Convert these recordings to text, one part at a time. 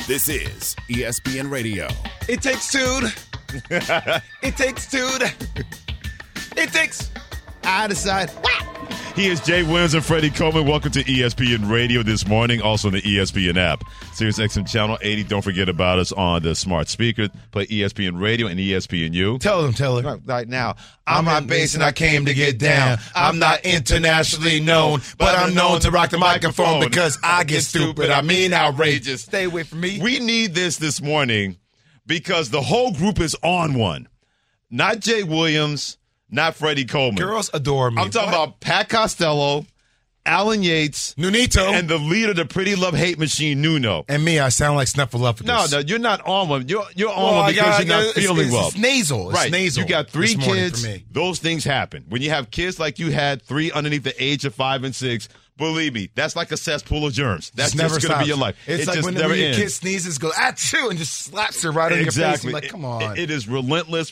This is ESPN Radio. It takes two. It takes two. It takes. I decide. He is Jay Williams and Freddie Coleman. Welcome to ESPN Radio this morning, also on the ESPN app. Sirius XM Channel 80. Don't forget about us on the smart speaker. Play ESPN Radio and ESPNU. Tell them. Right now. I'm Rob Bass and I came to get down. I'm not internationally known, but I'm known to rock the microphone because I get stupid. I mean outrageous. Stay away from me. We need this morning because the whole group is on one. Not Jay Williams, not Freddie Coleman. Girls adore me. I'm talking about Pat Costello, Alan Yates, Nunito, and the leader of the Pretty Love Hate Machine, Nuno. And me, I sound like Snuffleupagus. No, you're not on one. You're on one because you're not feeling well. It's nasal. Right. It's nasal. You got 3 kids. For me. Those things happen. When you have kids like you had, 3 underneath the age of 5 and 6, believe me, that's like a cesspool of germs. That's just going to be your life. It's like when your kid sneezes, goes, achoo, and just slaps her right on your face. You're like, come on. It is relentless.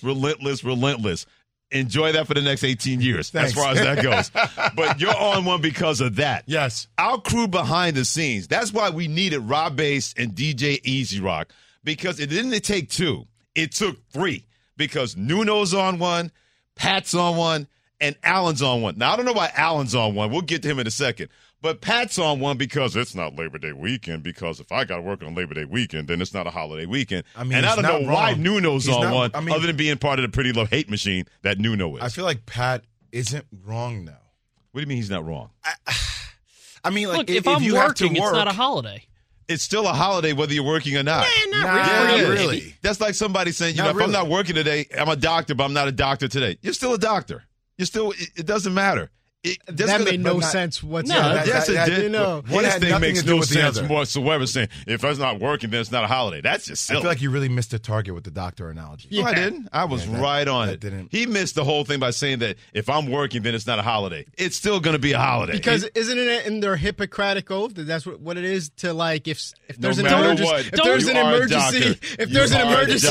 Enjoy that for the next 18 years, as far as that goes. But you're on one because of that. Yes. Our crew behind the scenes, that's why we needed Rob Bass and DJ Easy Rock, because it didn't take 2. It took 3, because Nuno's on one, Pat's on one, and Alan's on one. Now, I don't know why Alan's on one. We'll get to him in a second. But Pat's on one because it's not Labor Day weekend, because if I got to work on Labor Day weekend, then it's not a holiday weekend. I mean, and I don't know why Nuno's on one, other than being part of the Pretty Love Hate Machine that Nuno is. I feel like Pat isn't wrong now. What do you mean he's not wrong? I mean, like, look, if I'm you working, have to work, it's not a holiday. It's still a holiday whether you're working or not. Not really. That's like somebody saying, if I'm not working today, I'm a doctor, but I'm not a doctor today. You're still a doctor. It doesn't matter. That made no sense whatsoever. Yes, it did. His thing makes no sense whatsoever, saying if it's not working, then it's not a holiday. That's just silly. I feel like you really missed the target with the doctor analogy. No, I didn't. I was right on it. He missed the whole thing by saying that if I'm working, then it's not a holiday. It's still going to be a holiday. Because isn't it in their Hippocratic oath that that's what it is to, like, if there's an emergency, if there's an emergency,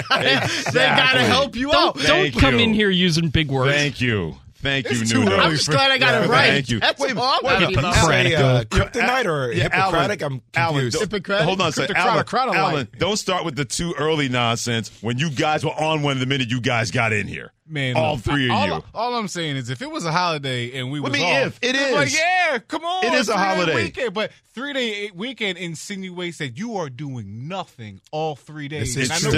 they gotta help you out. Don't come in here using big words. Thank you. Thank you, Nuno. I'm just glad I got it right. Thank you. That's all I'm Kryptonite or Hippocratic? I'm confused. Hippocratic? Hold on a second. Alan, don't start with the too early nonsense when you guys were on one the minute you guys got in here. Man, all 3 of you. All I'm saying is if it was a holiday and we was off. If it is. Like, yeah, come on. It is a holiday. Weekend, but 3-day weekend insinuates that you are doing nothing all 3 days.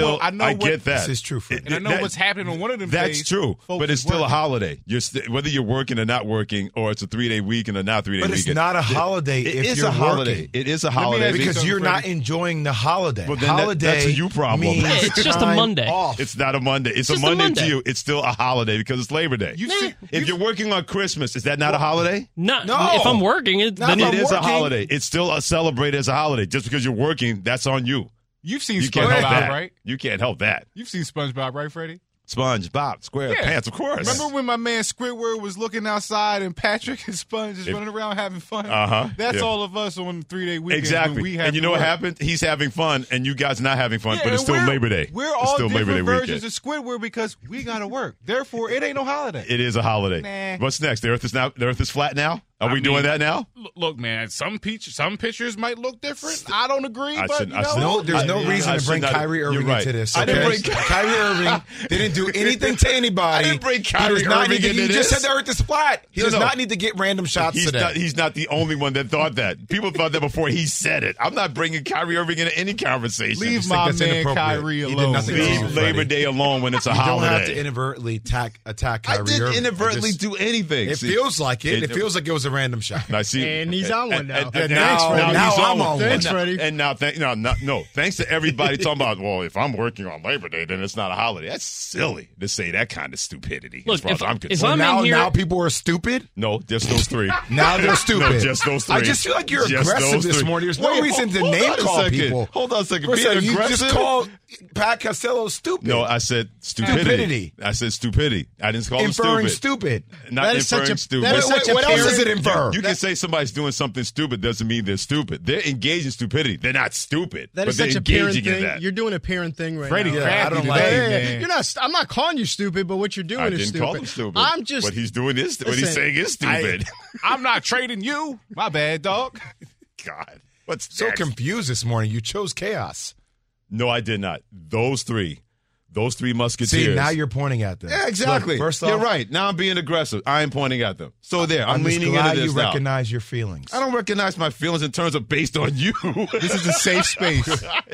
I get that. This is true for me. And I know what's happening on one of them days. That's true, but it's still a holiday. Whether you're working or not working, or it's a 3-day weekend or not 3-day weekend. But it's not a holiday if you're working. It is a holiday. Because you're not enjoying the holiday. Well, then that's a you problem. It's just a Monday. Off. It's not a Monday. It's a Monday to you. It's still a holiday because it's Labor Day. If you're working on Christmas, is that not a holiday? No. If I'm working, then it is a holiday. It's still celebrated as a holiday. Just because you're working, that's on you. You've seen SpongeBob, right? You can't help that. You've seen SpongeBob, right, Freddie? SpongeBob SquarePants, of course. Remember when my man Squidward was looking outside and Patrick and Sponge just running around having fun? That's all of us on the 3-day weekend. Exactly. And you know what happened? He's having fun, and you guys not having fun, but it's still Labor Day. We're all different versions of Squidward because we got to work. Therefore, it ain't no holiday. It is a holiday. What's next? The Earth is flat now? Are we doing that now? Look, man, some pictures might look different. I don't agree, but there's no reason to bring Kyrie Irving into this. I didn't bring Kyrie Irving. Didn't do anything to anybody. I didn't bring Kyrie Irving into this. He just said the Earth is flat. He does not need to get random shots today. He's not the only one that thought that. People thought that before he said it. I'm not bringing Kyrie Irving into any conversation. Leave my man Kyrie alone. Leave Labor Day alone when it's a holiday. You don't have to inadvertently attack Kyrie Irving. I didn't inadvertently do anything. It feels like it. It feels like it was a random shot. And he's on one now. Now I'm on one. Thanks, Freddie. And now, thanks to everybody talking about, well, if I'm working on Labor Day, then it's not a holiday. That's silly to say that kind of stupidity. Look, as far as I'm concerned. Now people are stupid? No, just those 3. Now they're stupid. No, just those 3. I just feel like you're aggressive this morning. There's no reason to name call people. Hold on a second. You just called Pat Costello stupid. No, I said stupidity. I said stupidity. I didn't call him stupid. Not inferring stupid. What else does it infer? You can say somebody's doing something stupid doesn't mean they're stupid. They're engaged in stupidity. They're not stupid. That is but such they're a parent engaging in thing. that. You're doing a parent thing right Freddie, now. I don't like it, man. You're not. I'm not calling you stupid, but what you're doing is stupid. I didn't call him stupid. I'm just. What he's doing is what he's saying is stupid. I'm not trading you. My bad, dog. God. What's so next? confused this morning? You chose chaos. No, I did not. Those three musketeers. See, now you're pointing at them. Yeah, exactly. Look, first off, you're right. Now I'm being aggressive. I am pointing at them. So there, I'm just leaning glad into this you now. recognize your feelings. I don't recognize my feelings in terms of based on you. This is a safe space.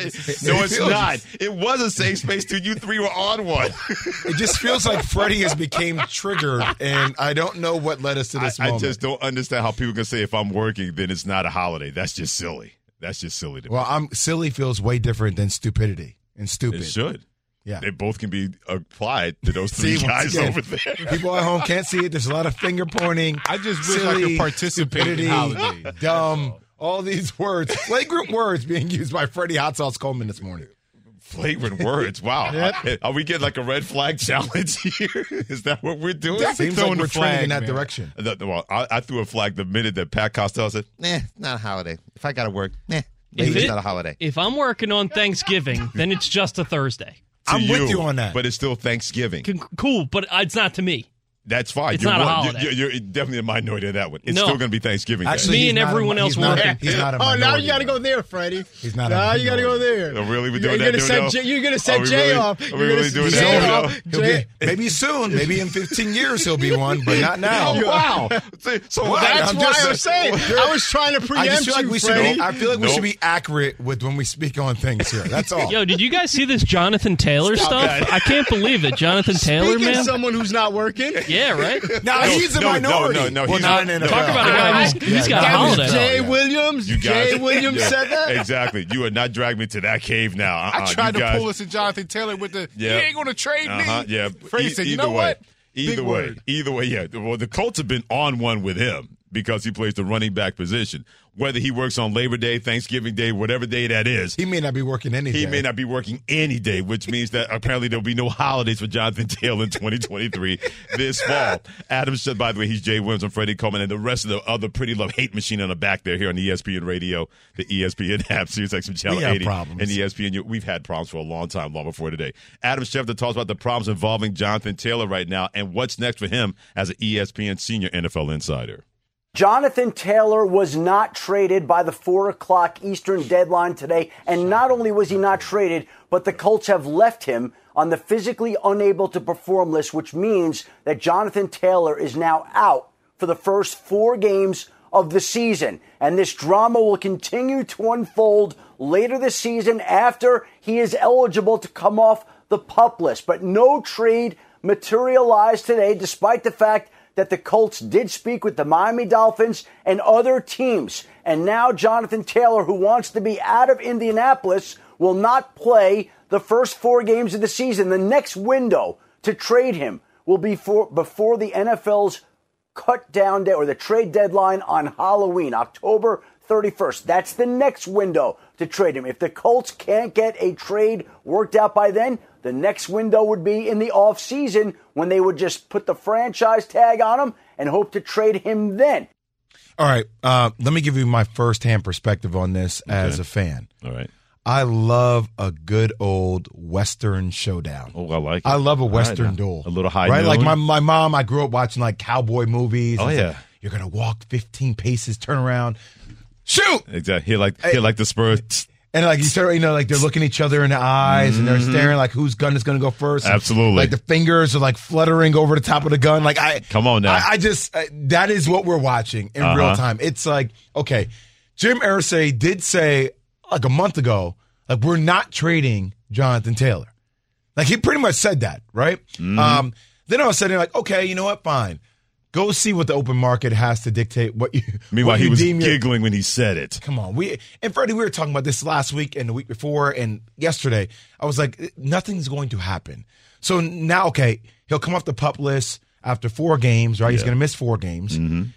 No, it's not. It was a safe space till you three were on one. It just feels like Freddie has became triggered, and I don't know what led us to this moment. I just don't understand how people can say if I'm working, then it's not a holiday. That's just silly. That's just silly to me. Well, silly feels way different than stupidity and stupid. It should. Yeah. They both can be applied to those three guys again, over there. People at home can't see it. There's a lot of finger pointing. I just wish silly, I could participate stupidity, in holidays. dumb, all these words, flagrant words being used by Freddie Hot Sauce Coleman this morning. Flagrant words. Wow. Yep. Are we getting like a red flag challenge here? Is that what we're doing? Seems like we're trending in that direction. Well, I threw a flag the minute that Pat Costello said, not a holiday. If I got to work, maybe it's not a holiday. If I'm working on Thanksgiving, then it's just a Thursday. I'm with you on that. But it's still Thanksgiving. Cool, but it's not to me. That's fine. It's not a holiday. You're definitely a minority of that one. It's No. still going to be Thanksgiving Day. Actually, Me he's and not everyone else working. He's not a Oh, minority. now you got to go there, Freddie. He's not. Now you got to go there. Oh, really? We're You're doing that, gonna Nuno? You're going to Are set we Jay really- off. are we really doing Jay that, off. Nuno? Jay- Maybe soon. Maybe in 15 years he'll be one, but not now. Oh, wow. So That's I'm why just I was saying. I was trying to I preempt just feel like you, we should Freddie. be. I feel like we Nope. should be accurate with when we speak on things here. That's all. Yo, did you guys see this Jonathan Taylor stuff? that. I can't believe it. Jonathan Taylor, Speaking of man. someone who's not working. Yeah, right? Now he's a minority. No, well, he's not not. in NFL. Talk about a guy who's got a That was holiday. Jay Williams. You guys, Jay Williams Yeah, said that. Exactly. You are not dragging me to that cave now. I tried you to guys, pull us to Jonathan Taylor with the, Yeah. you ain't going to trade me. Yeah. Freddie said, you know way. what? Either Big way. word. Either way, yeah. Well, the Colts have been on one with him because he plays the running back position. Whether he works on Labor Day, Thanksgiving Day, whatever day that is, He may not be working any day. he may not be working any day, which means that apparently there'll be no holidays for Jonathan Taylor in 2023 this fall. Adam said, by the way, he's Jay Williams and Freddie Coleman and the rest of the other pretty love hate machine on the back there here on ESPN Radio, the ESPN app, SiriusXM Channel We have 80, problems. and ESPN. We've had problems for a long time, long before today. Adam Schefter talks about the problems involving Jonathan Taylor right now and what's next for him as an ESPN senior NFL insider. Jonathan Taylor was not traded by the 4 o'clock Eastern deadline today. And not only was he not traded, but the Colts have left him on the physically unable to perform list, which means that Jonathan Taylor is now out for the first 4 games of the season. And this drama will continue to unfold later this season after he is eligible to come off the PUP list. But no trade materialized today, despite the fact that the Colts did speak with the Miami Dolphins and other teams. And now Jonathan Taylor, who wants to be out of Indianapolis, will not play the first 4 games of the season. The next window to trade him will be before the NFL's cut down day or the trade deadline on Halloween, October 31st. That's the next window to trade him. If the Colts can't get a trade worked out by then, the next window would be in the offseason when they would just put the franchise tag on him and hope to trade him then. All right. Let me give you my firsthand perspective on this as a fan. All right. I love a good old Western showdown. Oh, I like it. I love a Western All right. duel. A little high Right? noon. Like my mom, I grew up watching like cowboy movies. Oh, It's yeah. like, you're going to walk 15 paces, turn around, shoot! Exactly. Here like the Spurs. And like you start, like they're looking each other in the eyes and they're staring like whose gun is going to go first. And, Absolutely. like the fingers are like fluttering over the top of the gun. Like Come on now. I just that is what we're watching in real time. It's like, okay, Jim Irsay did say like a month ago, like we're not trading Jonathan Taylor. Like he pretty much said that, right? Then all of a sudden you're like, okay, you know what? Fine. Go see what the open market has to dictate what you. Meanwhile, what he you was deem your- giggling when he said it. Come on, Freddie, we were talking about this last week and the week before and yesterday. I was like, nothing's going to happen. So now, okay, he'll come off the PUP list after 4 games, right? He's going to miss 4 games,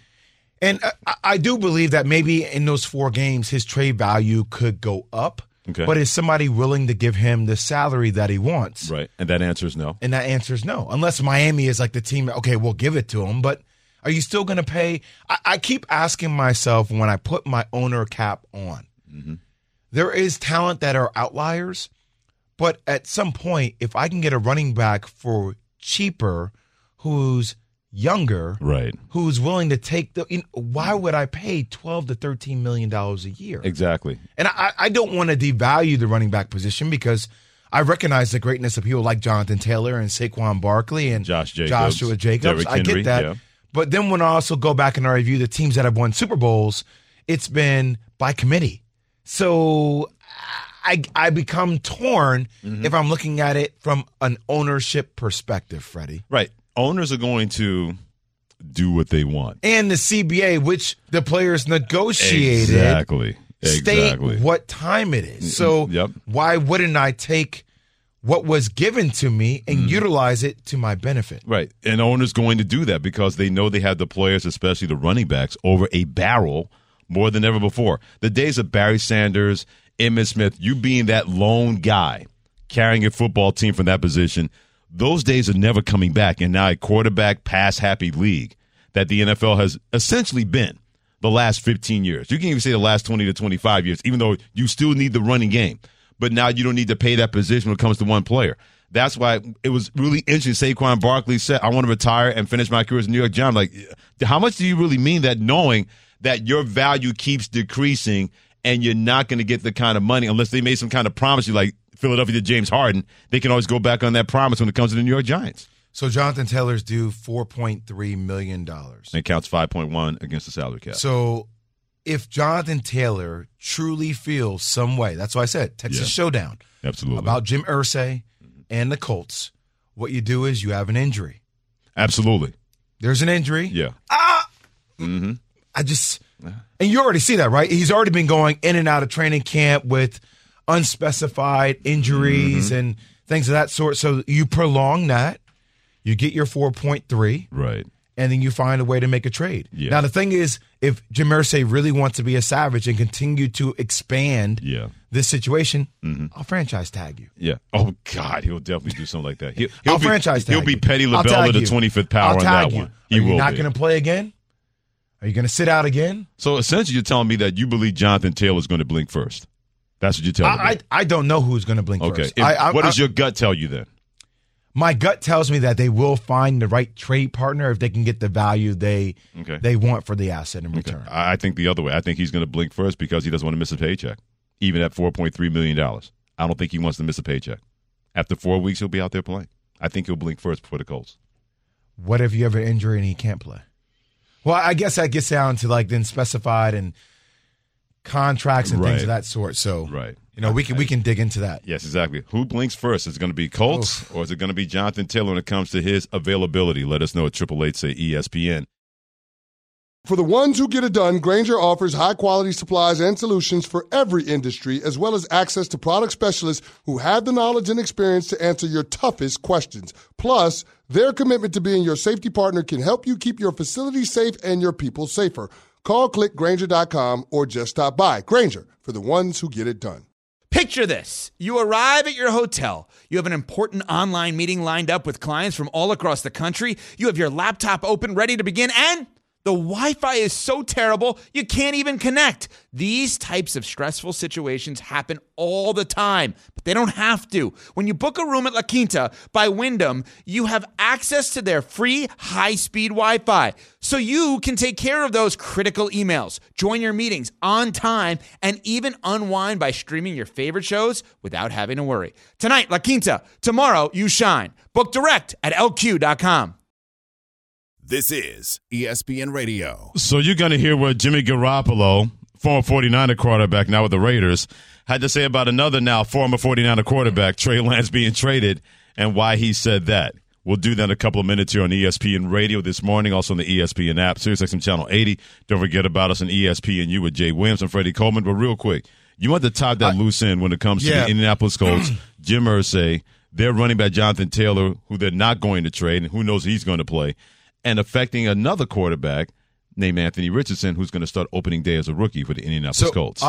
and I do believe that maybe in those 4 games his trade value could go up. Okay. But is somebody willing to give him the salary that he wants? Right. And that answer is no. And that answer is no. Unless Miami is like the team, okay, we'll give it to him, but are you still going to pay? I keep asking myself when I put my owner cap on, there is talent that are outliers, but at some point, if I can get a running back for cheaper who's younger, right, who's willing to take why would I pay $12 to $13 million a year? Exactly. And I don't want to devalue the running back position because I recognize the greatness of people like Jonathan Taylor and Saquon Barkley and Joshua Jacobs. Derrick I Henry, get that. yeah. But then when I also go back and I review the teams that have won Super Bowls, it's been by committee. So I become torn if I'm looking at it from an ownership perspective, Freddie. Right. Owners are going to do what they want. And the CBA, which the players negotiated, Exactly. state what time it is. So why wouldn't I take what was given to me and utilize it to my benefit? Right. And owners going to do that because they know they have the players, especially the running backs, over a barrel more than ever before. The days of Barry Sanders, Emmitt Smith, you being that lone guy carrying a football team from that position, those days are never coming back. And now a quarterback pass-happy league that the NFL has essentially been the last 15 years. You can even say the last 20 to 25 years, even though you still need the running game. But now you don't need to pay that position when it comes to one player. That's why it was really interesting. Saquon Barkley said, I want to retire and finish my career as a New York Giant. Like, how much do you really mean that, knowing that your value keeps decreasing and you're not going to get the kind of money unless they made some kind of promise you, like Philadelphia did James Harden? They can always go back on that promise when it comes to the New York Giants. So Jonathan Taylor's due $4.3 million. It counts 5.1 against the salary cap. So if Jonathan Taylor truly feels some way, that's why I said Texas Showdown. Absolutely. About Jim Irsay and the Colts, what you do is you have an injury. Absolutely. There's an injury. Yeah. And you already see that, right? He's already been going in and out of training camp with unspecified injuries and things of that sort. So you prolong that. You get your 4.3. Right. And then you find a way to make a trade. Yeah. Now, the thing is, if Jim Irsay really wants to be a savage and continue to expand this situation, I'll franchise tag you. Yeah. Oh, God, he'll definitely do something like that. I'll franchise tag you. He'll be Petty LaBelle to the 25th power on that one. Are you not going to play again? Are you going to sit out again? So, essentially, you're telling me that you believe Jonathan Taylor is going to blink first. That's what you're telling me. I don't know who's going to blink first. What does your gut tell you then? My gut tells me that they will find the right trade partner if they can get the value they want for the asset in return. I think the other way. I think he's going to blink first because he doesn't want to miss a paycheck, even at $4.3 million. I don't think he wants to miss a paycheck. After 4 weeks, he'll be out there playing. I think he'll blink first before the Colts. What if you have an injury and he can't play? Well, I guess that gets down to like then specified and contracts and things of that sort. So, we can dig into that. Yes, exactly. Who blinks first? Is it going to be Colts or is it going to be Jonathan Taylor when it comes to his availability? Let us know at 888-SAY-ESPN. For the ones who get it done, Grainger offers high-quality supplies and solutions for every industry, as well as access to product specialists who have the knowledge and experience to answer your toughest questions. Plus, their commitment to being your safety partner can help you keep your facility safe and your people safer. Call, click Grainger.com, or just stop by. Grainger, for the ones who get it done. Picture this. You arrive at your hotel. You have an important online meeting lined up with clients from all across the country. You have your laptop open, ready to begin, and the Wi-Fi is so terrible, you can't even connect. These types of stressful situations happen all the time, but they don't have to. When you book a room at La Quinta by Wyndham, you have access to their free high-speed Wi-Fi, so you can take care of those critical emails, join your meetings on time, and even unwind by streaming your favorite shows without having to worry. Tonight, La Quinta. Tomorrow, you shine. Book direct at LQ.com. This is ESPN Radio. So you're going to hear what Jimmy Garoppolo, former 49er quarterback, now with the Raiders, had to say about another now former 49er quarterback, Trey Lance, being traded, and why he said that. We'll do that in a couple of minutes here on ESPN Radio this morning, also on the ESPN app, SiriusXM Channel 80. Don't forget about us on ESPNU with Jay Williams and Freddie Coleman. But real quick, you want to tie that loose end when it comes to the Indianapolis Colts, Jim Irsay, their running back Jonathan Taylor, who they're not going to trade, and who knows he's going to play, and affecting another quarterback named Anthony Richardson, who's going to start opening day as a rookie for the Indianapolis Colts.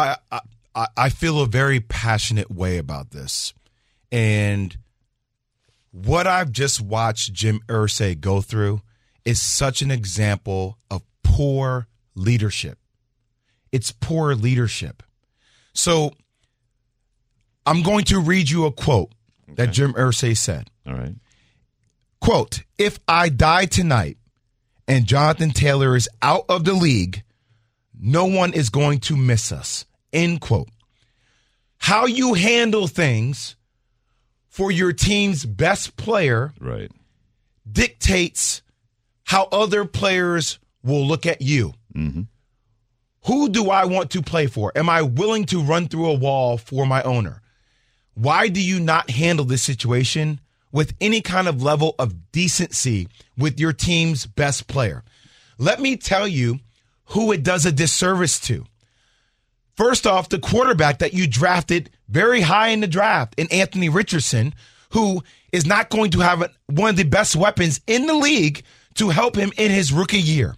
I feel a very passionate way about this. And what I've just watched Jim Irsay go through is such an example of poor leadership. It's poor leadership. So I'm going to read you a quote that Jim Irsay said. All right. Quote, "If I die tonight, and Jonathan Taylor is out of the league, no one is going to miss us, end quote. How you handle things for your team's best player dictates how other players will look at you. Mm-hmm. Who do I want to play for? Am I willing to run through a wall for my owner? Why do you not handle this situation with any kind of level of decency with your team's best player? Let me tell you who it does a disservice to. First off, the quarterback that you drafted very high in the draft in Anthony Richardson, who is not going to have one of the best weapons in the league to help him in his rookie year.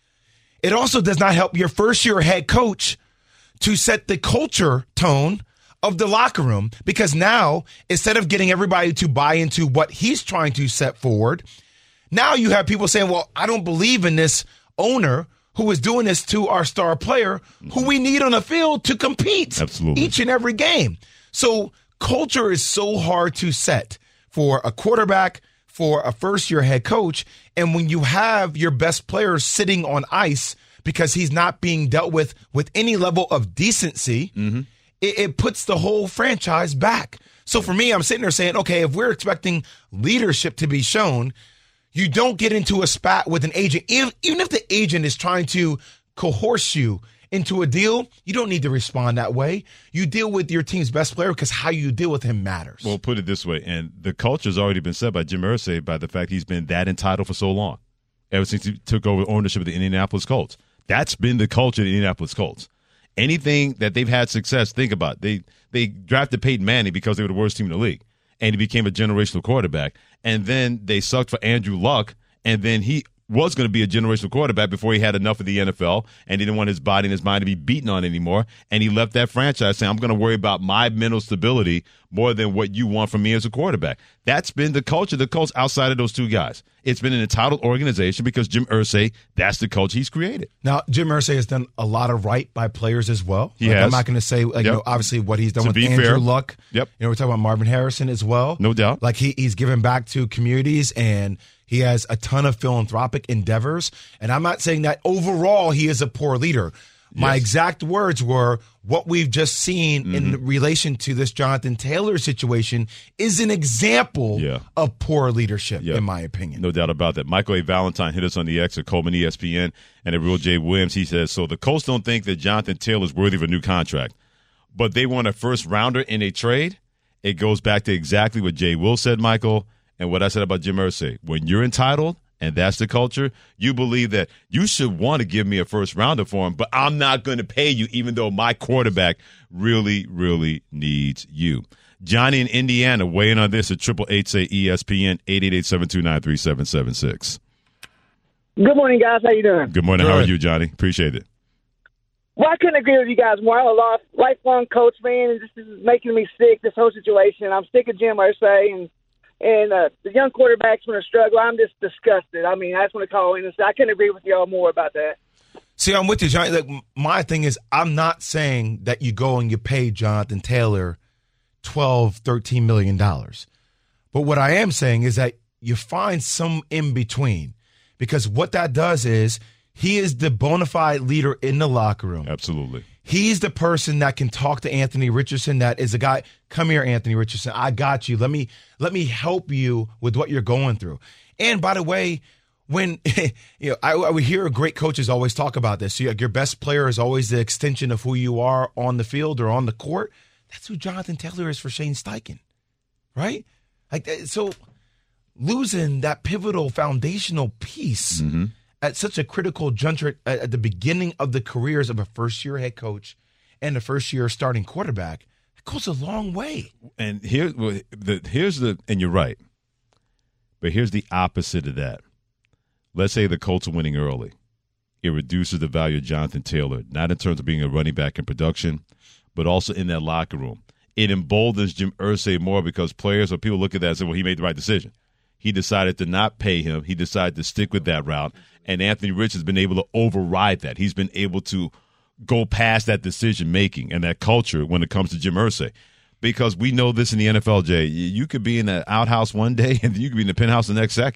It also does not help your first-year head coach to set the culture tone of the locker room, because now, instead of getting everybody to buy into what he's trying to set forward, now you have people saying, well, I don't believe in this owner who is doing this to our star player who we need on the field to compete each and every game. So culture is so hard to set for a quarterback, for a first-year head coach, and when you have your best player sitting on ice because he's not being dealt with any level of decency, it puts the whole franchise back. So for me, I'm sitting there saying, okay, if we're expecting leadership to be shown, you don't get into a spat with an agent. Even if the agent is trying to coerce you into a deal, you don't need to respond that way. You deal with your team's best player because how you deal with him matters. Well, put it this way, and the culture's already been set by Jim Irsay by the fact he's been that entitled for so long, ever since he took over ownership of the Indianapolis Colts. That's been the culture of the Indianapolis Colts. Anything that they've had success, think about it. They drafted Peyton Manning because they were the worst team in the league, and he became a generational quarterback. And then they sucked for Andrew Luck, and then he was going to be a generational quarterback before he had enough of the NFL, and he didn't want his body and his mind to be beaten on anymore. And he left that franchise saying, I'm going to worry about my mental stability more than what you want from me as a quarterback. That's been the culture of the Colts outside of those two guys. It's been an entitled organization because Jim Irsay, that's the culture he's created. Now, Jim Irsay has done a lot of right by players as well. He has. I'm not going to say, obviously what he's done with Andrew Luck. Yep. We're talking about Marvin Harrison as well. No doubt. Like he's given back to communities, and he has a ton of philanthropic endeavors. And I'm not saying that overall he is a poor leader. My exact words were, what we've just seen in relation to this Jonathan Taylor situation is an example of poor leadership, in my opinion. No doubt about that. Michael A. Valentine hit us on the X at Coleman ESPN, and at Real J. Williams, he says, so the Colts don't think that Jonathan Taylor is worthy of a new contract, but they want a first-rounder in a trade. It goes back to exactly what Jay Will said, Michael, and what I said about Jim Irsay. When you're entitled, and that's the culture, you believe that you should want to give me a first-rounder for him, but I'm not going to pay you even though my quarterback really, really needs you. Johnny in Indiana weighing on this at 888-ESPN, 888-729-3776. Good morning, guys. How you doing? Good morning. How are you, Johnny? Appreciate it. Well, I couldn't agree with you guys more. I'm a lifelong coach, man, and this is making me sick, this whole situation. I'm sick of Jim Irsay, and the young quarterbacks when they struggle, I'm just disgusted. I mean, I just want to call in and say I couldn't agree with y'all more about that. See, I'm with you, Johnny. Like, my thing is, I'm not saying that you go and you pay Jonathan Taylor $12, $13 million. But what I am saying is that you find some in between, because what that does is he is the bona fide leader in the locker room. Absolutely. He's the person that can talk to Anthony Richardson. That is a guy. Come here, Anthony Richardson. I got you. Let me help you with what you're going through. And by the way, when I would hear great coaches always talk about this. So your best player is always the extension of who you are on the field or on the court. That's who Jonathan Taylor is for Shane Steichen, right? Like, so losing that pivotal foundational piece at such a critical juncture at the beginning of the careers of a first-year head coach and a first-year starting quarterback, it goes a long way. And and you're right, but here's the opposite of that. Let's say the Colts are winning early. It reduces the value of Jonathan Taylor, not in terms of being a running back in production, but also in that locker room. It emboldens Jim Irsay more because players or people look at that and say, well, he made the right decision. He decided to not pay him. He decided to stick with that route. And Anthony Rich has been able to override that. He's been able to go past that decision-making and that culture when it comes to Jim Irsay. Because we know this in the NFL, Jay. You could be in the outhouse one day and you could be in the penthouse the next second.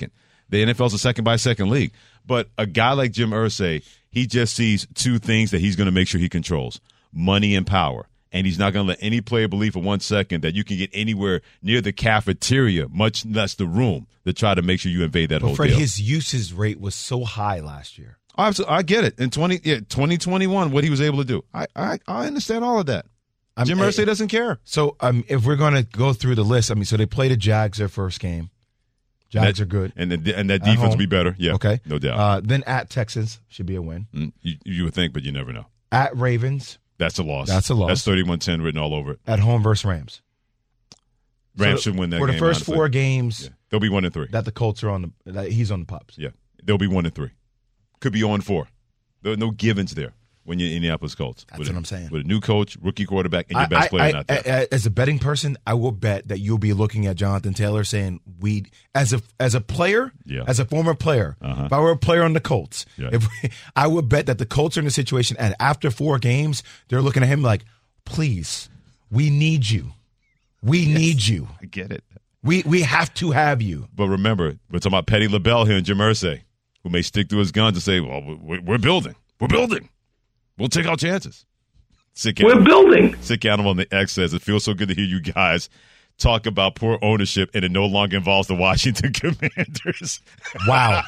The NFL's a second-by-second league. But a guy like Jim Irsay, he just sees two things that he's going to make sure he controls: money and power. And he's not going to let any player believe for 1 second that you can get anywhere near the cafeteria, much less the room, to try to make sure you invade that whole Fred, deal. his usage rate was so high last year. I get it. In 2021, what he was able to do. I understand all of that. Jim Irsay doesn't care. So if we're going to go through the list, so they play the Jags their first game. Jags are good. And that defense will be better. Yeah, okay. No doubt. Then at Texans, should be a win. You would think, but you never know. At Ravens. That's a loss. That's 31-10 written all over it. At home versus Rams. Rams should win that game. For the first honestly. 4 games. Yeah. They'll be 1-3. That the Colts are he's on the pups. Yeah. They'll be 1-3. Could be 0-4. There are no givens there when you're Indianapolis Colts. That's what I'm saying. With a new coach, rookie quarterback, and your best player not there. As a betting person, I will bet that you'll be looking at Jonathan Taylor saying, as a player, as a former player, if I were a player on the Colts, I would bet that the Colts are in a situation, and after 4 games, they're looking at him like, please, we need you. We need you. I get it. We have to have you. But remember, we're talking about Petty LaBelle here and Jim Irsay, who may stick to his guns and say, well, we're building. We're building. We'll take our chances. We're building. Sick Animal on the X says, it feels so good to hear you guys talk about poor ownership, and it no longer involves the Washington Commanders. Wow.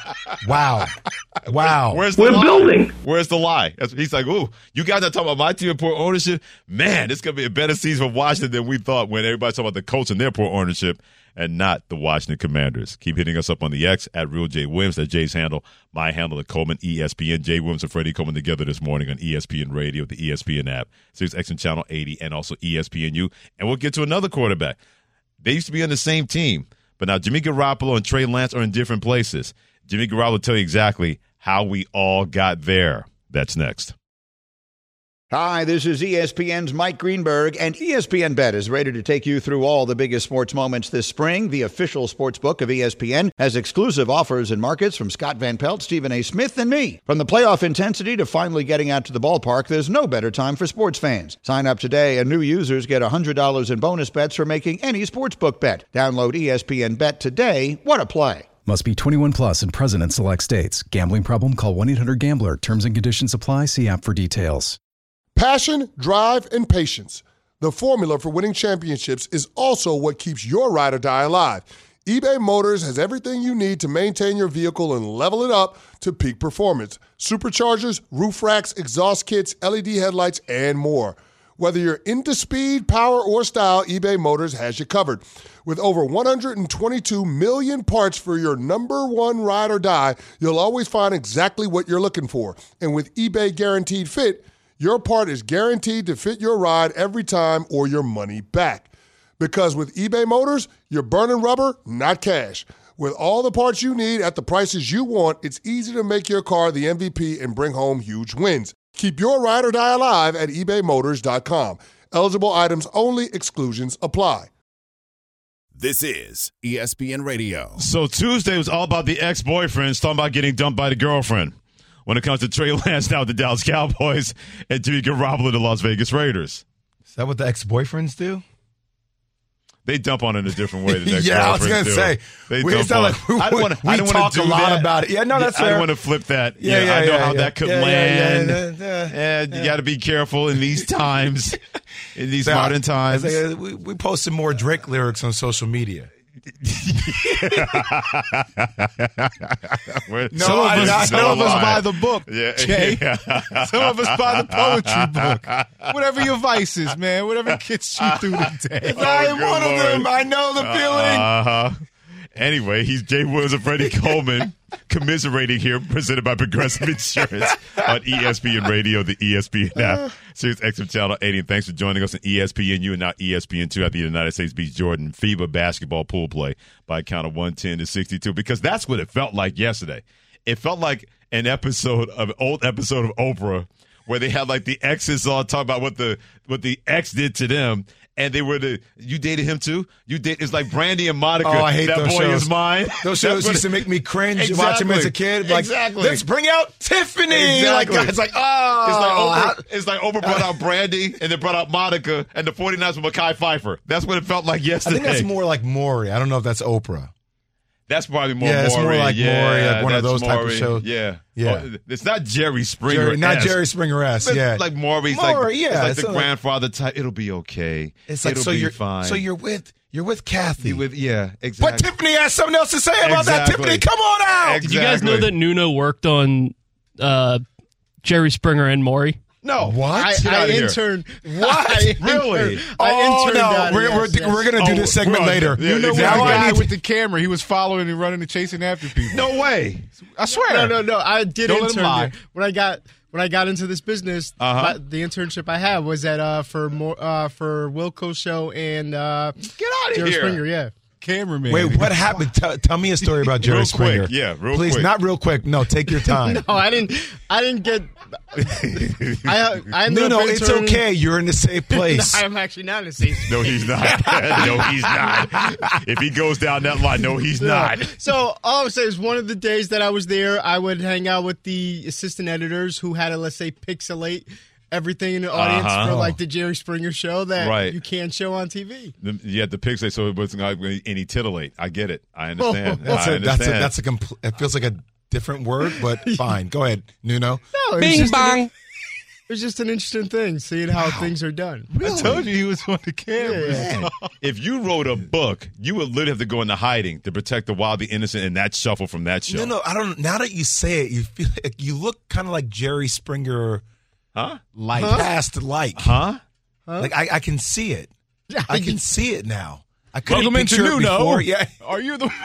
Where's the lie? Building. Where's the lie? He's like, ooh, you guys are talking about my team and poor ownership? Man, it's going to be a better season for Washington than we thought when everybody's talking about the Colts and their poor ownership and not the Washington Commanders. Keep hitting us up on the X at Real J Williams. That's Jay's handle. My handle at Coleman ESPN. Jay Williams and Freddie Coleman together this morning on ESPN Radio, the ESPN app, Sirius XM Channel 80, and also ESPNU. And we'll get to another quarterback. They used to be on the same team, but now Jimmy Garoppolo and Trey Lance are in different places. Jimmy Garoppolo will tell you exactly how we all got there. That's next. Hi, this is ESPN's Mike Greenberg, and ESPN Bet is ready to take you through all the biggest sports moments this spring. The official sports book of ESPN has exclusive offers and markets from Scott Van Pelt, Stephen A. Smith, and me. From the playoff intensity to finally getting out to the ballpark, there's no better time for sports fans. Sign up today, and new users get $100 in bonus bets for making any sportsbook bet. Download ESPN Bet today. What a play. Must be 21 plus and present in select states. Gambling problem? Call 1-800-GAMBLER. Terms and conditions apply. See app for details. Passion, drive, and patience. The formula for winning championships is also what keeps your ride or die alive. eBay Motors has everything you need to maintain your vehicle and level it up to peak performance. Superchargers, roof racks, exhaust kits, LED headlights, and more. Whether you're into speed, power, or style, eBay Motors has you covered. With over 122 million parts for your number one ride or die, you'll always find exactly what you're looking for. And with eBay Guaranteed Fit, your part is guaranteed to fit your ride every time or your money back. Because with eBay Motors, you're burning rubber, not cash. With all the parts you need at the prices you want, it's easy to make your car the MVP and bring home huge wins. Keep your ride or die alive at ebaymotors.com. Eligible items only. Exclusions apply. This is ESPN Radio. So Tuesday was all about the ex-boyfriends talking about getting dumped by the girlfriend. When it comes to Trey Lance now with the Dallas Cowboys and Jimmy Garoppolo the Las Vegas Raiders. Is that what the ex-boyfriends do? They dump on it in a different way than ex-boyfriends do. Yeah, I was going to say. We talk a lot about it. Yeah, no, that's fair. I don't want to flip that. I know how that could land. You got to be careful in these times, in these modern times. We posted more Drake lyrics on social media. Some of us buy the book, Jay. Some of us buy the poetry book. Whatever your vices, man. Whatever gets you through the day. I'm one of them. I know the feeling. Anyway, he's Jay Williams and Freddie Coleman commiserating here, presented by Progressive Insurance on ESPN Radio, the ESPN app, Sirius XM Channel 80. And thanks for joining us on ESPNU and now ESPN2 at the United States beats Jordan FIBA basketball pool play by a count of 110-62, because that's what it felt like yesterday. It felt like an old episode of Oprah where they had like the exes all talk about what the ex did to them. And they were you dated him too? It's like Brandy and Monica. Oh, I hate that those boy shows. Is mine. Those shows used to make me cringe watching them as a kid. Like, let's bring out Tiffany. Exactly. Like, it's like, oh. It's like Oprah brought out Brandy and then brought out Monica and the 49ers with Mekhi Phifer. That's what it felt like yesterday. I think that's more like Maury. I don't know if that's Oprah. That's probably more. Yeah, it's more like Maury, like one of those Maury. type of shows. Yeah. Oh, it's not Jerry Springer. Not Jerry Springer-esque. Yeah, like Maury's Maury, like the grandfather type. It'll be okay. It's like It'll be fine. So you're with Kathy. Exactly. But Tiffany has something else to say about that. Tiffany, come on out. Did you guys know that Nuno worked on Jerry Springer and Maury? No. What? I interned. What? Really? We're going to do this segment later. You know, guy with the camera, he was following and running and chasing after people. No way. I swear. No. I did Don't let him lie. intern there. When I got into this business, the internship I had was at for Wilco's show and get out of Jerry here. Springer. Yeah. Cameraman. Wait, what happened? Tell me a story about Jerry Springer. Quick. Yeah, real Please, quick. not real quick. No, take your time. No, I didn't get. I ended up it's interning. okay. You're in the safe place. No, I'm actually not in a safe place. No, he's not. No, he's not. If he goes down that line, no, he's not. So all I would say is one of the days that I was there, I would hang out with the assistant editors who had to, let's say, pixelate everything in the audience for like the Jerry Springer show that you can't show on TV. You had the pixelate so it wasn't like any titillate. I get it. I understand. It feels like a different word, but fine. Go ahead, Nuno. No, Bing bong. It was just an interesting thing, seeing how things are done. Really? I told you he was on the camera. Yeah. If you wrote a book, you would literally have to go into hiding to protect the wild, the innocent, and that shuffle from that show. No, I don't. Now that you say it, you feel like you look kind of like Jerry Springer. Past like. Like I can see it. I can see it now. I couldn't picture it before. Yeah. Are you the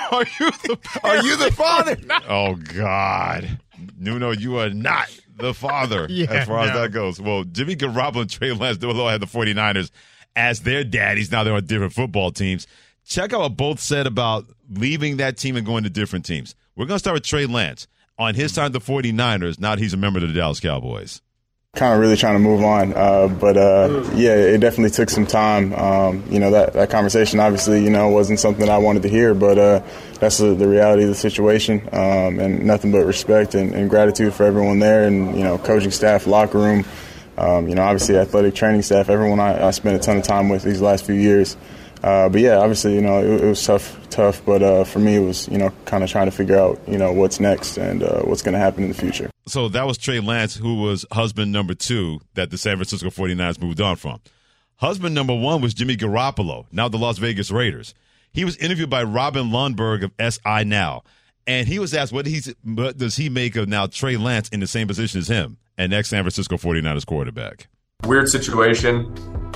father? Oh God, Nuno, you are not the father as far as that goes. Well, Jimmy Garoppolo and Trey Lance, they had the 49ers as their daddies. Now they're on different football teams. Check out what both said about leaving that team and going to different teams. We're going to start with Trey Lance. On his time, the 49ers, now he's a member of the Dallas Cowboys. Kind of really trying to move on, but it definitely took some time. That conversation obviously, wasn't something I wanted to hear, but that's the reality of the situation, and nothing but respect and gratitude for everyone there, and coaching staff, locker room, obviously athletic training staff, everyone I spent a ton of time with these last few years. But yeah, obviously, it was tough, but for me, it was, kind of trying to figure out, what's next and what's going to happen in the future. So that was Trey Lance, who was husband number 2 that the San Francisco 49ers moved on from. Husband number 1 was Jimmy Garoppolo, now the Las Vegas Raiders. He was interviewed by Robin Lundberg of SI Now, and he was asked what does he make of now Trey Lance in the same position as him, an ex-San Francisco 49ers quarterback. Weird situation.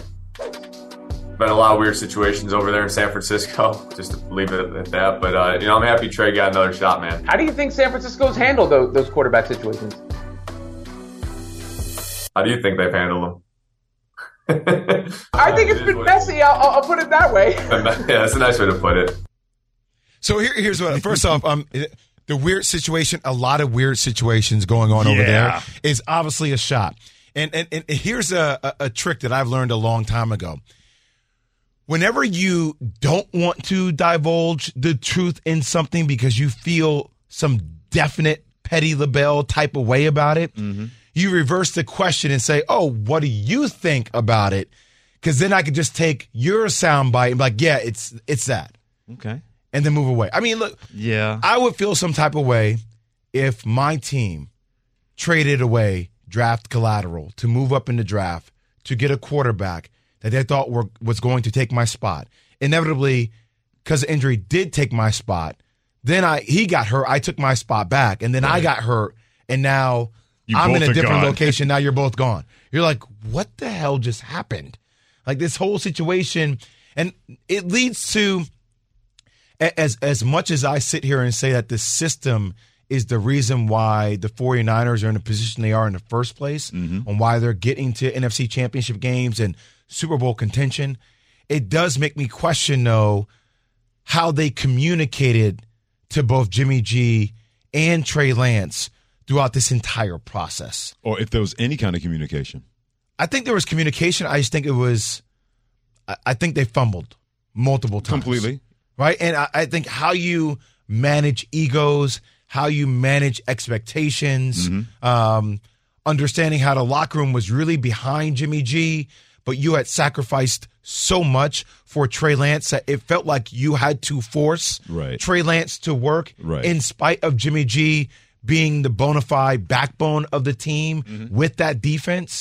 Been a lot of weird situations over there in San Francisco, just to leave it at that. But, I'm happy Trey got another shot, man. How do you think San Francisco's handled those quarterback situations? How do you think they've handled them? I think it's been messy. I'll put it that way. Yeah, that's a nice way to put it. So here's what. First off, the weird situation, a lot of weird situations going on over there is obviously a shot. And here's a trick that I've learned a long time ago. Whenever you don't want to divulge the truth in something because you feel some definite Petty LaBelle type of way about it, you reverse the question and say, oh, what do you think about it? Because then I could just take your soundbite and be like, yeah, it's that. Okay. And then move away. I mean, look, I would feel some type of way if my team traded away draft collateral to move up in the draft to get a quarterback that they thought was going to take my spot. Inevitably, because of injury, did take my spot. Then he got hurt. I took my spot back. And then I got hurt. And now I'm in a different location. Now you're both gone. You're like, what the hell just happened? Like this whole situation. And it leads to, as much as I sit here and say that the system is the reason why the 49ers are in the position they are in the first place, and why they're getting to NFC championship games and Super Bowl contention, it does make me question, though, how they communicated to both Jimmy G and Trey Lance throughout this entire process. Or if there was any kind of communication. I think there was communication. I just think I think they fumbled multiple times. Completely. Right? And I think how you manage egos, how you manage expectations, understanding how the locker room was really behind Jimmy G, but you had sacrificed so much for Trey Lance that it felt like you had to force Trey Lance to work in spite of Jimmy G being the bona fide backbone of the team with that defense.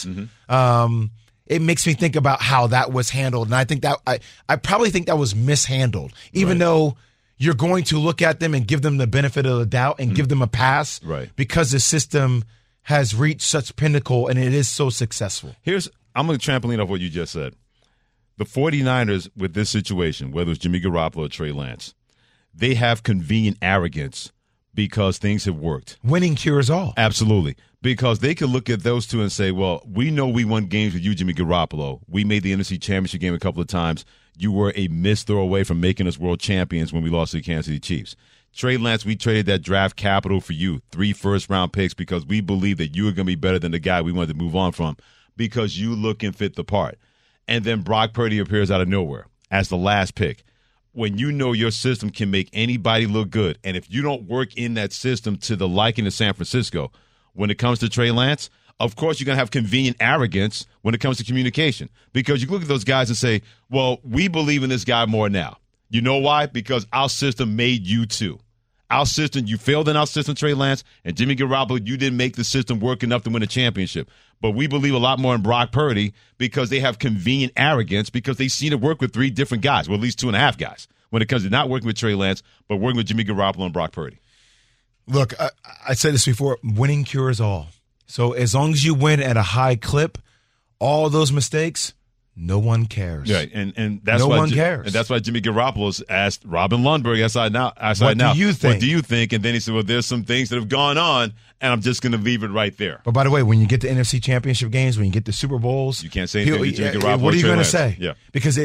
It makes me think about how that was handled. And I think that I probably think that was mishandled, even though you're going to look at them and give them the benefit of the doubt and give them a pass because the system has reached such pinnacle and it is so successful. I'm going to trampoline off what you just said. The 49ers with this situation, whether it's Jimmy Garoppolo or Trey Lance, they have convenient arrogance because things have worked. Winning cures all. Absolutely. Because they could look at those two and say, well, we know we won games with you, Jimmy Garoppolo. We made the NFC Championship game a couple of times. You were a missed throw away from making us world champions when we lost to the Kansas City Chiefs. Trey Lance, we traded that draft capital for you, 3 first-round picks, because we believe that you were going to be better than the guy we wanted to move on from because you look and fit the part. And then Brock Purdy appears out of nowhere as the last pick. When you know your system can make anybody look good, and if you don't work in that system to the liking of San Francisco, when it comes to Trey Lance, of course you're going to have convenient arrogance when it comes to communication because you look at those guys and say, well, we believe in this guy more now. You know why? Because our system made you too. Our system, you failed in our system, Trey Lance, and Jimmy Garoppolo, you didn't make the system work enough to win a championship. But we believe a lot more in Brock Purdy because they have convenient arrogance because they've seen it work with 3 different guys, well, at least 2.5 guys, when it comes to not working with Trey Lance, but working with Jimmy Garoppolo and Brock Purdy. Look, I said this before, winning cures all. So as long as you win at a high clip, all those mistakes, no one cares. Right, and that's no why one cares. And that's why Jimmy Garoppolo's asked Robin Lundberg, what do you think? What do you think? And then he said, well, there's some things that have gone on, and I'm just going to leave it right there. But by the way, when you get to NFC Championship games, when you get to Super Bowls, you can't say anything to Jimmy Garoppolo. What are you going to say? Yeah. Because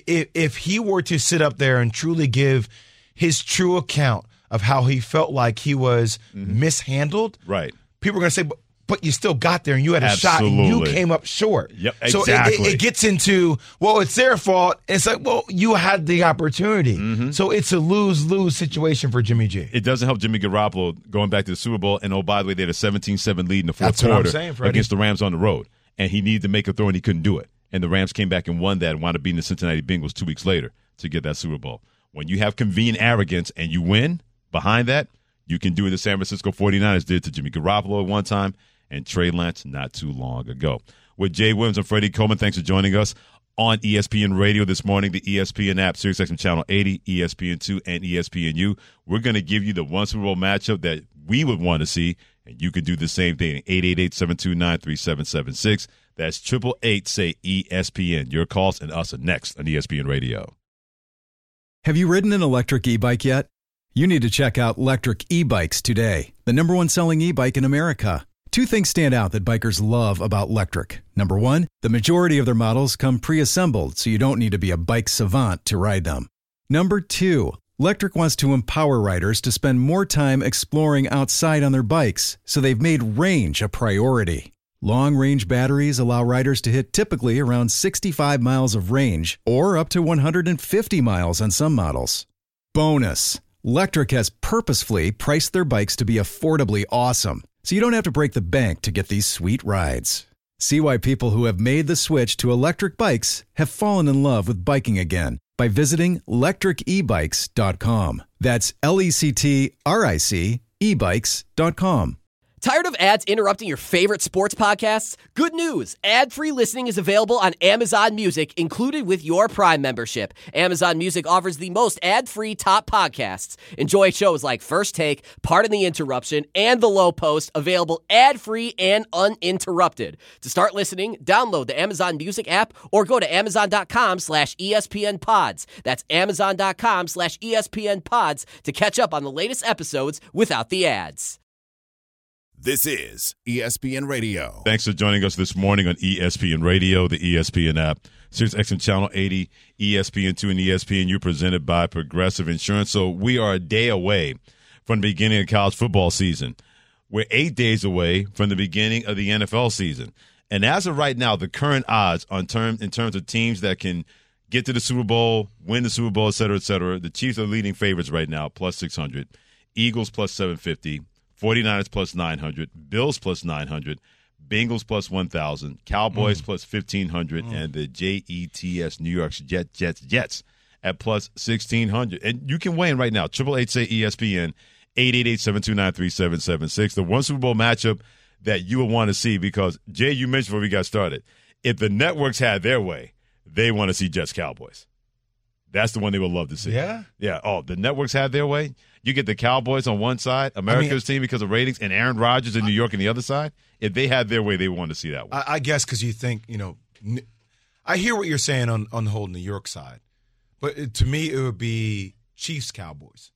if he were to sit up there and truly give his true account of how he felt like he was mishandled, people are going to say, but you still got there and you had a shot and you came up short. Yep, exactly. So it gets into, well, it's their fault. It's like, well, you had the opportunity. So it's a lose-lose situation for Jimmy G. It doesn't help Jimmy Garoppolo going back to the Super Bowl. And, oh, by the way, they had a 17-7 lead in the fourth quarter against the Rams on the road. And he needed to make a throw and he couldn't do it. And the Rams came back and won that and wound up beating the Cincinnati Bengals 2 weeks later to get that Super Bowl. When you have convenient arrogance and you win behind that, you can do what the San Francisco 49ers did to Jimmy Garoppolo at one time and Trey Lance not too long ago. With Jay Williams and Freddie Coleman, thanks for joining us on ESPN Radio this morning, the ESPN app, SiriusXM Channel 80, ESPN2, and ESPNU. We're going to give you the one Super Bowl matchup that we would want to see, and you can do the same thing. 888-729-3776. That's 888-SAY-ESPN. Your calls and us are next on ESPN Radio. Have you ridden an electric e-bike yet? You need to check out Lectric E-Bikes today, the #1 selling e-bike in America. 2 things stand out that bikers love about Lectric. Number 1, the majority of their models come pre-assembled, so you don't need to be a bike savant to ride them. Number 2, Lectric wants to empower riders to spend more time exploring outside on their bikes, so they've made range a priority. Long-range batteries allow riders to hit typically around 65 miles of range, or up to 150 miles on some models. Bonus, Lectric has purposefully priced their bikes to be affordably awesome, so you don't have to break the bank to get these sweet rides. See why people who have made the switch to electric bikes have fallen in love with biking again by visiting lectricebikes.com. That's LECTRIC ebikes.com. Tired of ads interrupting your favorite sports podcasts? Good news! Ad-free listening is available on Amazon Music, included with your Prime membership. Amazon Music offers the most ad-free top podcasts. Enjoy shows like First Take, Pardon the Interruption, and The Low Post, available ad-free and uninterrupted. To start listening, download the Amazon Music app or go to amazon.com/ESPNpods. That's amazon.com/ESPNpods to catch up on the latest episodes without the ads. This is ESPN Radio. Thanks for joining us this morning on ESPN Radio, the ESPN app, SiriusXM Channel 80, ESPN2, and ESPNU, presented by Progressive Insurance. So we are a day away from the beginning of college football season. We're 8 days away from the beginning of the NFL season. And as of right now, the current odds in terms of teams that can get to the Super Bowl, win the Super Bowl, et cetera, the Chiefs are leading favorites right now, plus 600. Eagles plus 750. 49ers plus 900, Bills plus 900, Bengals plus 1,000, Cowboys plus 1,500, and the JETS New York Jets at plus 1,600. And you can weigh in right now. 888-SAY-ESPN, 888-729-3776. The one Super Bowl matchup that you would want to see, because, Jay, you mentioned before we got started, if the networks had their way, they want to see Jets-Cowboys. That's the one they would love to see. Yeah? Yeah. Oh, the networks had their way. You get the Cowboys on one side, America's team because of ratings, and Aaron Rodgers in New York on the other side. If they had their way, they would want to see that one. I guess because you think, I hear what you're saying on the whole New York side. But to me, it would be Chiefs-Cowboys.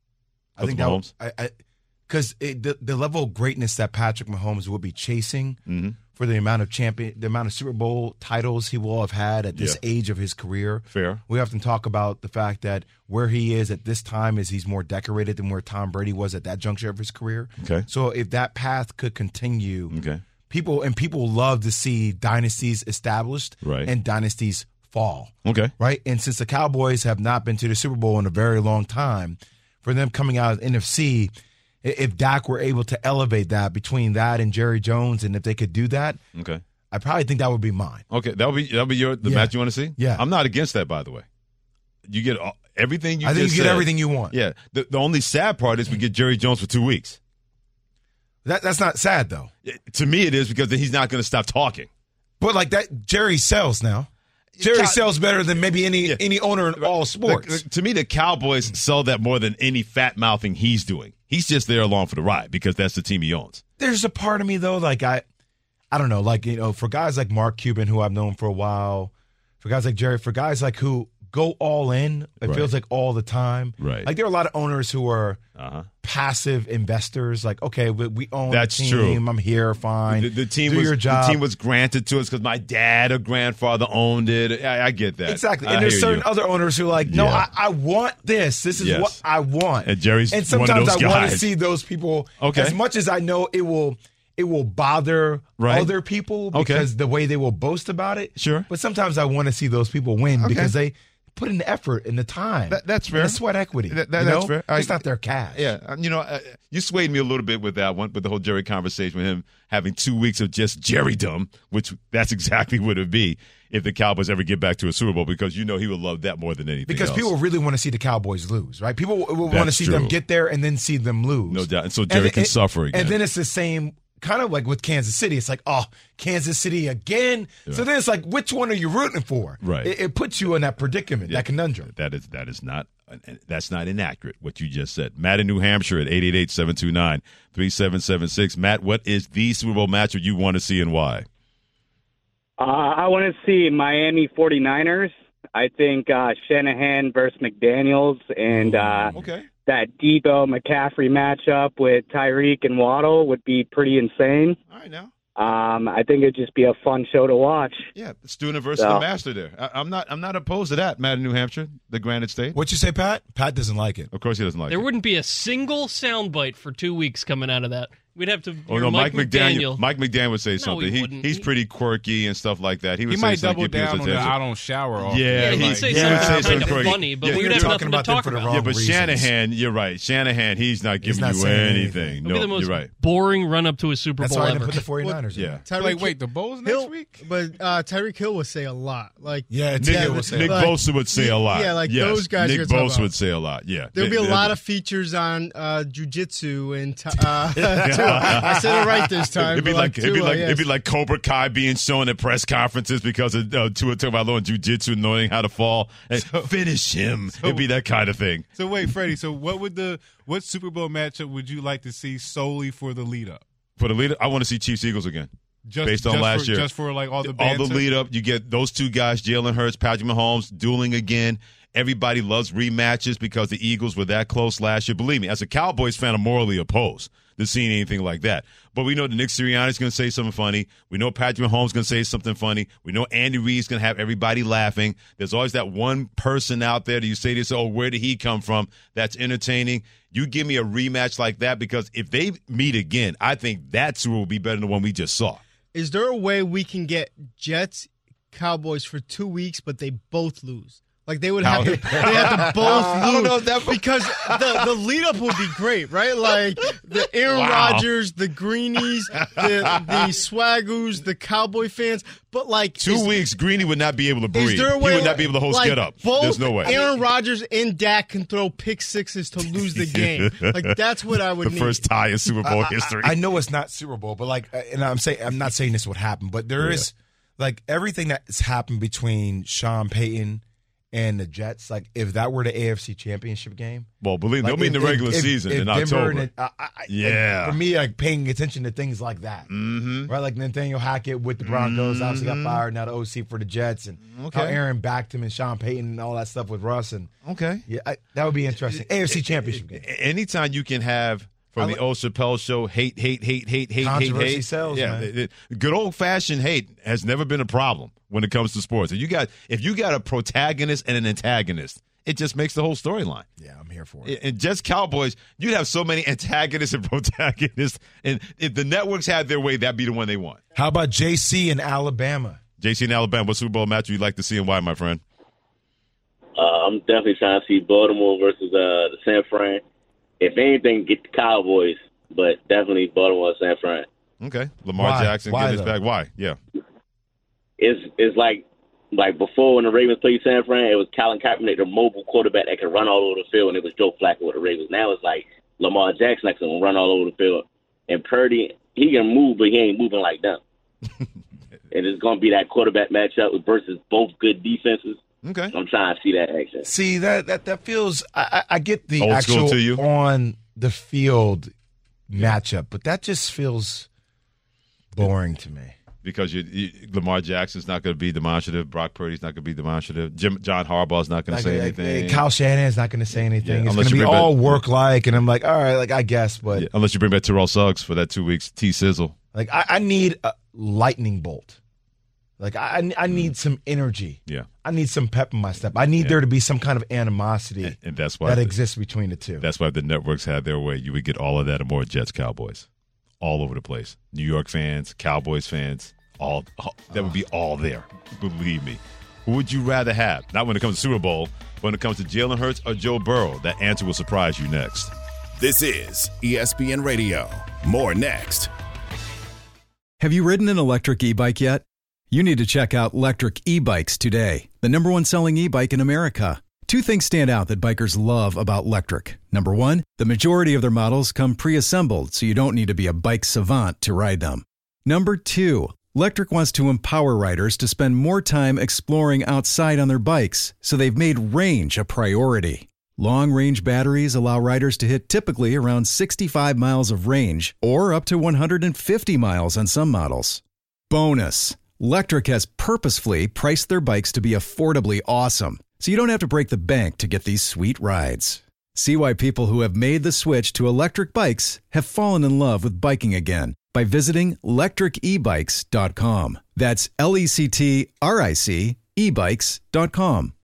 I think Mahomes? Because the level of greatness that Patrick Mahomes would be chasing for the amount of Super Bowl titles he will have had at this age of his career. Fair. We often talk about the fact that where he is at this time is he's more decorated than where Tom Brady was at that juncture of his career. Okay. So if that path could continue, people love to see dynasties established and dynasties fall. Okay. Right? And since the Cowboys have not been to the Super Bowl in a very long time, for them coming out of the NFC, if Dak were able to elevate that between that and Jerry Jones, and if they could do that, I probably think that would be mine. Okay, that'll be the match you want to see? Yeah. I'm not against that, by the way. You get everything you I think just you get said. everything you want. Yeah. The only sad part is we get Jerry Jones for 2 weeks. That's not sad, though. To me, it is, because then he's not going to stop talking. But like that, Jerry sells now. Jerry sells better than maybe any owner in all sports. To me, the Cowboys sell that more than any fat mouthing he's doing. He's just there along for the ride because that's the team he owns. There's a part of me, though, like I don't know, like, for guys like Mark Cuban, who I've known for a while, for guys like Jerry, for guys like who go all in, it feels like all the time. Right. Like there are a lot of owners who are passive investors. Like, okay, we own That's the team. true. I'm here, fine. The team Do was your job. The team was granted to us because my dad or grandfather owned it. I get that. Exactly. And there's certain other owners who are like, no, I want this. This is what I want. And Jerry's and one of sometimes those I want to guys. see those people. As much as I know it will bother other people because the way they will boast about it. Sure. But sometimes I want to see those people win because they put in the effort and the time. That's fair. And the sweat equity. That's fair. It's not their cash. Yeah. You swayed me a little bit with that one, with the whole Jerry conversation, with him having 2 weeks of just Jerrydom, which that's exactly what it would be if the Cowboys ever get back to a Super Bowl, because he would love that more than anything Because else. people really want to see the Cowboys lose, right? People want to see them get there and then see them lose. No doubt. And so Jerry can suffer again. And then it's the same kind of like with Kansas City. It's like, oh, Kansas City again. Yeah. So then it's like, which one are you rooting for? Right. It puts you in that predicament, that conundrum. That's not inaccurate, what you just said. Matt in New Hampshire at 888-729-3776. Matt, what is the Super Bowl matchup you want to see and why? I want to see Miami 49ers. I think Shanahan versus McDaniels and that Debo McCaffrey matchup with Tyreek and Waddle would be pretty insane. All right, now. I think it'd just be a fun show to watch. Yeah, student versus the master there. I'm not opposed to that, Matt in New Hampshire, the Granite State. What'd you say, Pat? Pat doesn't like it. Of course he doesn't like it. There wouldn't be a single soundbite for 2 weeks coming out of that. We'd have to. Oh no, Mike McDaniel. Mike McDaniel would say No, something. he wouldn't. He's pretty quirky and stuff like that. He would say might something double to get down people's on the attention. I don't shower often. Yeah, he'd say something kind of funny, but we'd have nothing to talk about. Yeah, but Shanahan, you're right. Shanahan, he's not giving you anything. It'd be the most you're right. boring run up to a Super Bowl That's why I ever. didn't put the 49ers in. Yeah. Wait, the Bulls next week? But Tyreek Hill would say a lot. Like Nick Bosa would say a lot. Yeah, like yes, those guys. Nick Bosa would say a lot. Yeah, there'll be a lot of features on jiu-jitsu and I said it right this time. It'd be like Cobra Kai being shown at press conferences because of Tua Tagovailoa and jiu-jitsu, knowing how to fall and finish him. It'd be that kind of thing. So wait, Freddie. So what Super Bowl matchup would you like to see solely for the lead up? For the lead up, I want to see Chiefs Eagles again. Based on last year. Just for like all the banter? lead up, you get those two guys, Jalen Hurts, Patrick Mahomes, dueling again. Everybody loves rematches because the Eagles were that close last year. Believe me, as a Cowboys fan, I'm morally opposed to seeing anything like that. But we know that Nick Sirianni's going to say something funny. We know Patrick Mahomes is going to say something funny. We know Andy Reid's going to have everybody laughing. There's always that one person out there that you say this, oh, where did he come from? That's entertaining. You give me a rematch like that, because if they meet again, I think that Super Bowl will be better than the one we just saw. Is there a way we can get Jets, Cowboys for 2 weeks, but they both lose? Like they would have to both lose. I don't know if that because the lead up would be great, right? Like the Aaron Rodgers, the Greenies, the Swagoos, the Cowboy fans. But like 2 weeks, Greeny would not be able to breathe. Is there a way he would not be able to hold Get Up. There's no way. Aaron Rodgers and Dak can throw pick sixes to lose the game. Like that's what I would need. The first tie in Super Bowl history. I know it's not Super Bowl, but like, and I'm not saying this would happen, but there is like everything that's happened between Sean Payton and the Jets, like if that were the AFC Championship game. Well, believe me, they'll be in the regular season in October. For me, like paying attention to things like that. Mm-hmm. Right, like Nathaniel Hackett with the Broncos obviously got fired, now the OC for the Jets, and how Aaron backed him and Sean Payton and all that stuff with Russ. And that would be interesting. AFC Championship game. Anytime you can have, from the old Chappelle show, hate. Controversy sells, man. Good old-fashioned hate has never been a problem when it comes to sports. If you got a protagonist and an antagonist, it just makes the whole storyline. Yeah, I'm here for it. And Jets Cowboys, you'd have so many antagonists and protagonists, and if the networks had their way, that'd be the one they want. How about JC in Alabama? JC in Alabama, what Super Bowl match would you like to see and why, my friend? I'm definitely trying to see Baltimore versus the San Fran. If anything, get the Cowboys, but definitely Baltimore and San Fran. Okay. Lamar Jackson getting his back. Why? Yeah. It's like before when the Ravens played San Fran, it was Colin Kaepernick, the mobile quarterback that could run all over the field, and it was Joe Flacco with the Ravens. Now it's like Lamar Jackson that can run all over the field. And Purdy, he can move, but he ain't moving like them. And it's going to be that quarterback matchup versus both good defenses. Okay. I'm trying to see that action. See, that feels I get the old actual to you? On the field matchup, but that just feels boring to me. Because Lamar Jackson's not going to be demonstrative. Brock Purdy's not going to be demonstrative. John Harbaugh's not going to say anything. Kyle Shanahan's not going to say anything. It's going to be all work-like, and I'm like, all right, like I guess, but unless you bring back Terrell Suggs for that 2 weeks, T-Sizzle. Like I need a lightning bolt. Like I need some energy. Yeah, I need some pep in my step. I need there to be some kind of animosity, and that's why exists between the two. That's why the networks had their way. You would get all of that and more. Jets, Cowboys, all over the place. New York fans, Cowboys fans, all that would be all there. Believe me. Who would you rather have? Not when it comes to Super Bowl, but when it comes to Jalen Hurts or Joe Burrow. That answer will surprise you next. This is ESPN Radio. More next. Have you ridden an electric e-bike yet? You need to check out Lectric E-Bikes today, the #1 selling e-bike in America. Two things stand out that bikers love about Lectric. Number one, the majority of their models come pre-assembled, so you don't need to be a bike savant to ride them. Number two, Lectric wants to empower riders to spend more time exploring outside on their bikes, so they've made range a priority. Long-range batteries allow riders to hit typically around 65 miles of range, or up to 150 miles on some models. Bonus! Lectric has purposefully priced their bikes to be affordably awesome, so you don't have to break the bank to get these sweet rides. See why people who have made the switch to electric bikes have fallen in love with biking again by visiting lectricebikes.com. That's LECTRIC ebikes.com.